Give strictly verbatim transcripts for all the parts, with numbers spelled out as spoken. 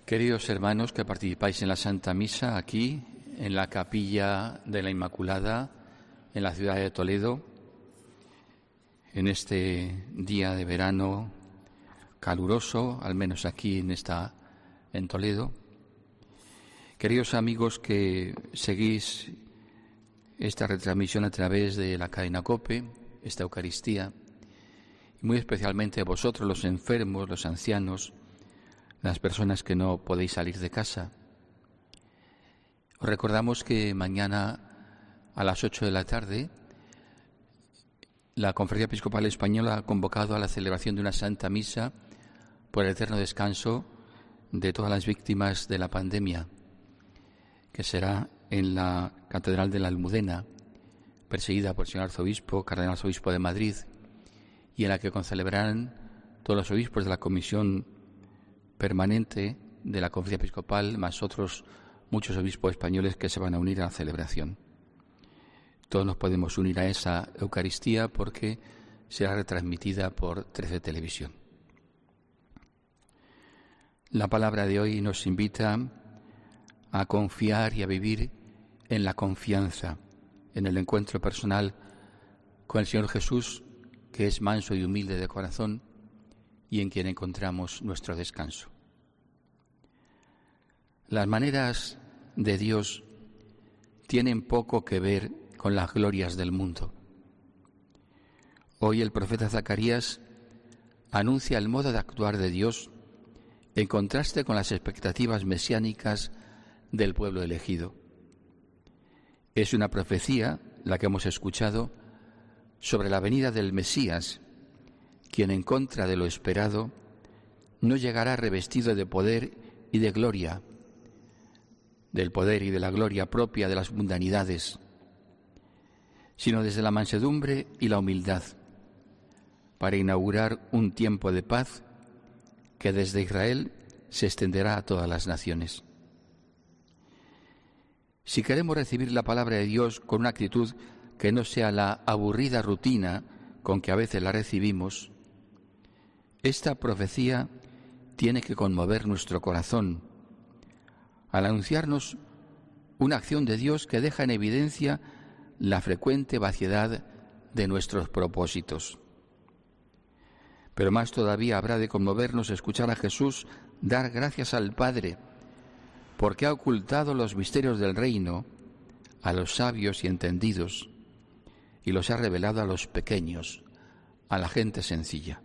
Queridos hermanos que participáis en la Santa Misa aquí, en la Capilla de la Inmaculada, en la ciudad de Toledo, en este día de verano caluroso, al menos aquí en esta en Toledo. Queridos amigos que seguís esta retransmisión a través de la cadena COPE, esta Eucaristía, y muy especialmente vosotros, los enfermos, los ancianos, las personas que no podéis salir de casa. Os recordamos que mañana a las ocho de la tarde la Conferencia Episcopal Española ha convocado a la celebración de una Santa Misa por el eterno descanso de todas las víctimas de la pandemia, que será en la Catedral de la Almudena, presidida por el señor Arzobispo, Cardenal Arzobispo de Madrid, y en la que concelebrarán todos los obispos de la Comisión Permanente de la Conferencia Episcopal, más otros muchos obispos españoles que se van a unir a la celebración. Todos nos podemos unir a esa Eucaristía porque será retransmitida por trece Televisión. La palabra de hoy nos invita a confiar y a vivir en la confianza, en el encuentro personal con el Señor Jesús, que es manso y humilde de corazón, y en quien encontramos nuestro descanso. Las maneras de Dios tienen poco que ver con las glorias del mundo. Hoy el profeta Zacarías anuncia el modo de actuar de Dios en contraste con las expectativas mesiánicas del pueblo elegido. Es una profecía, la que hemos escuchado, sobre la venida del Mesías, quien en contra de lo esperado no llegará revestido de poder y de gloria, del poder y de la gloria propia de las mundanidades, sino desde la mansedumbre y la humildad, para inaugurar un tiempo de paz que desde Israel se extenderá a todas las naciones. Si queremos recibir la palabra de Dios con una actitud que no sea la aburrida rutina con que a veces la recibimos, esta profecía tiene que conmover nuestro corazón al anunciarnos una acción de Dios que deja en evidencia la frecuente vaciedad de nuestros propósitos. Pero más todavía habrá de conmovernos escuchar a Jesús dar gracias al Padre, porque ha ocultado los misterios del reino a los sabios y entendidos, y los ha revelado a los pequeños, a la gente sencilla.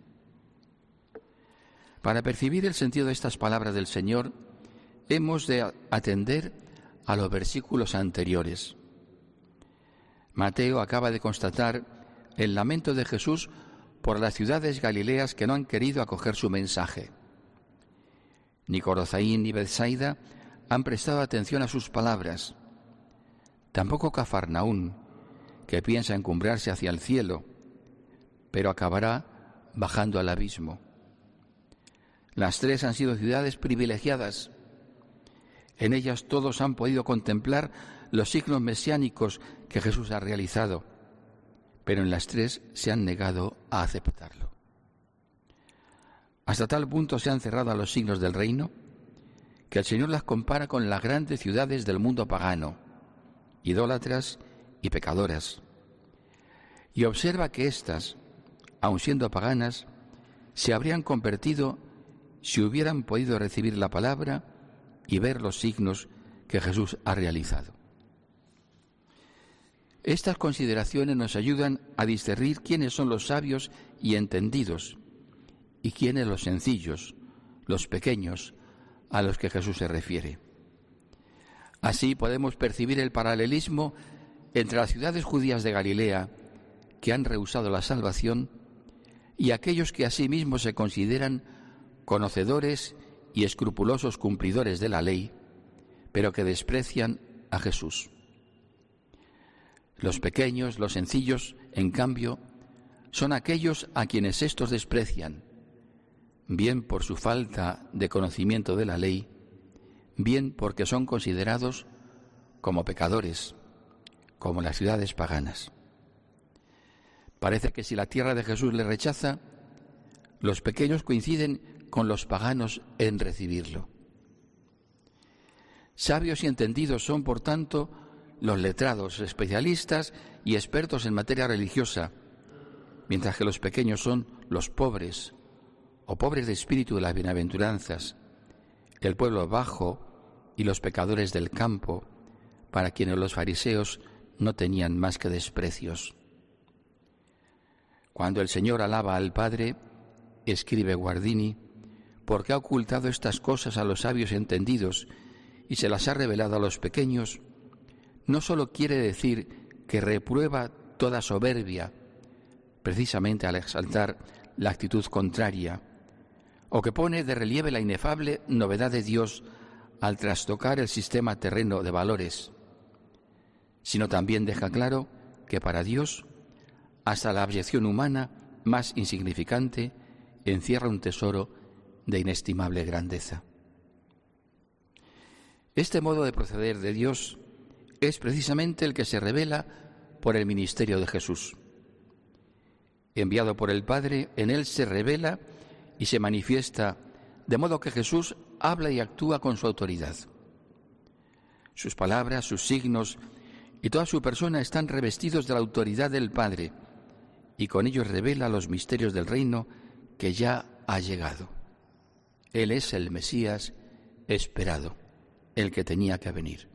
Para percibir el sentido de estas palabras del Señor, hemos de atender a los versículos anteriores. Mateo acaba de constatar el lamento de Jesús por las ciudades galileas que no han querido acoger su mensaje. Ni Corozaín ni Betsaida han prestado atención a sus palabras. Tampoco Cafarnaún, que piensa encumbrarse hacia el cielo, pero acabará bajando al abismo. Las tres han sido ciudades privilegiadas. En ellas todos han podido contemplar los signos mesiánicos que Jesús ha realizado, pero en las tres se han negado a aceptarlo. Hasta tal punto se han cerrado a los signos del reino que el Señor las compara con las grandes ciudades del mundo pagano, idólatras y pecadoras, y observa que éstas, aun siendo paganas, se habrían convertido si hubieran podido recibir la palabra y ver los signos que Jesús ha realizado. Estas consideraciones nos ayudan a discernir quiénes son los sabios y entendidos y quiénes los sencillos, los pequeños, a los que Jesús se refiere. Así podemos percibir el paralelismo entre las ciudades judías de Galilea, que han rehusado la salvación, y aquellos que asimismo se consideran conocedores y escrupulosos cumplidores de la ley, pero que desprecian a Jesús. Los pequeños, los sencillos, en cambio, son aquellos a quienes éstos desprecian, bien por su falta de conocimiento de la ley, bien porque son considerados como pecadores, como las ciudades paganas. Parece que si la tierra de Jesús le rechaza, los pequeños coinciden con los paganos en recibirlo. Sabios y entendidos son, por tanto, los letrados, especialistas y expertos en materia religiosa, mientras que los pequeños son los pobres, o pobres de espíritu de las bienaventuranzas, el pueblo bajo y los pecadores del campo, para quienes los fariseos no tenían más que desprecios. Cuando el Señor alaba al Padre, escribe Guardini, porque ha ocultado estas cosas a los sabios entendidos y se las ha revelado a los pequeños, no sólo quiere decir que reprueba toda soberbia, precisamente al exaltar la actitud contraria, o que pone de relieve la inefable novedad de Dios al trastocar el sistema terreno de valores, sino también deja claro que para Dios, hasta la abyección humana más insignificante encierra un tesoro de inestimable grandeza. Este modo de proceder de Dios es precisamente el que se revela por el ministerio de Jesús. Enviado por el Padre, en él se revela y se manifiesta, de modo que Jesús habla y actúa con su autoridad. Sus palabras, sus signos y toda su persona están revestidos de la autoridad del Padre, y con ellos revela los misterios del reino que ya ha llegado. Él es el Mesías esperado, el que tenía que venir.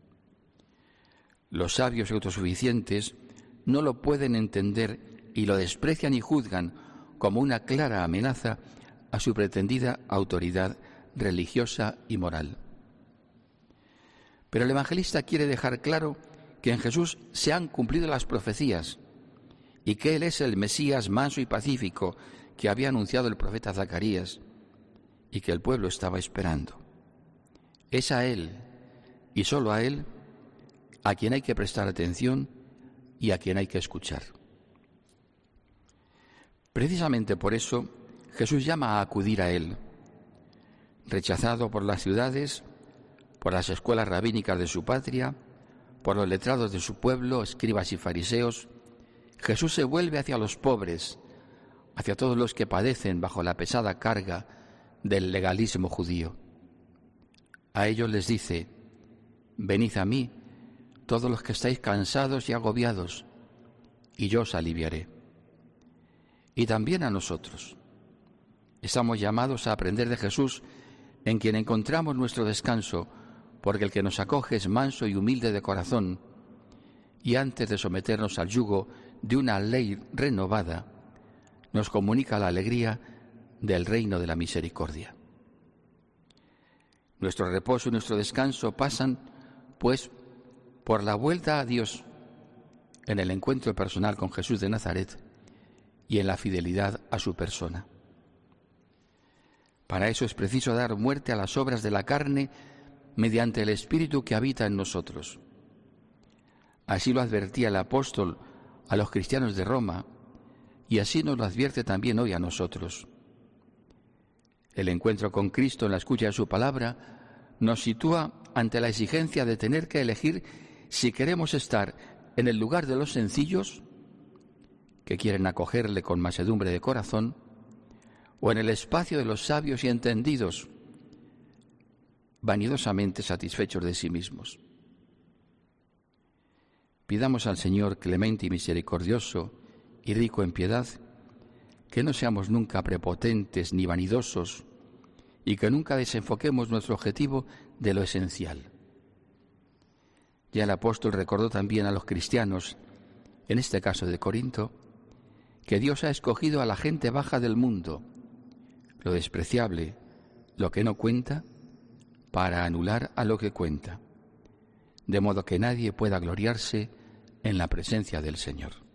Los sabios y autosuficientes no lo pueden entender y lo desprecian y juzgan como una clara amenaza a su pretendida autoridad religiosa y moral. Pero el evangelista quiere dejar claro que en Jesús se han cumplido las profecías y que Él es el Mesías manso y pacífico que había anunciado el profeta Zacarías y que el pueblo estaba esperando. Es a Él, y solo a Él, a quien hay que prestar atención y a quien hay que escuchar. Precisamente por eso, Jesús llama a acudir a Él. Rechazado por las ciudades, por las escuelas rabínicas de su patria, por los letrados de su pueblo, escribas y fariseos, Jesús se vuelve hacia los pobres, hacia todos los que padecen bajo la pesada carga del legalismo judío. A ellos les dice: venid a mí, todos los que estáis cansados y agobiados, y yo os aliviaré. Y también a nosotros. Estamos llamados a aprender de Jesús, en quien encontramos nuestro descanso, porque el que nos acoge es manso y humilde de corazón, y antes de someternos al yugo de una ley renovada, nos comunica la alegría del reino de la misericordia. Nuestro reposo y nuestro descanso pasan, pues, por la vuelta a Dios en el encuentro personal con Jesús de Nazaret y en la fidelidad a su persona. Para eso es preciso dar muerte a las obras de la carne mediante el Espíritu que habita en nosotros. Así lo advertía el apóstol a los cristianos de Roma, y así nos lo advierte también hoy a nosotros. El encuentro con Cristo en la escucha de su palabra nos sitúa ante la exigencia de tener que elegir si queremos estar en el lugar de los sencillos, que quieren acogerle con mansedumbre de corazón, o en el espacio de los sabios y entendidos, vanidosamente satisfechos de sí mismos. Pidamos al Señor clemente y misericordioso y rico en piedad, que no seamos nunca prepotentes ni vanidosos y que nunca desenfoquemos nuestro objetivo de lo esencial. Ya el apóstol recordó también a los cristianos, en este caso de Corinto, que Dios ha escogido a la gente baja del mundo, lo despreciable, lo que no cuenta, para anular a lo que cuenta, de modo que nadie pueda gloriarse en la presencia del Señor.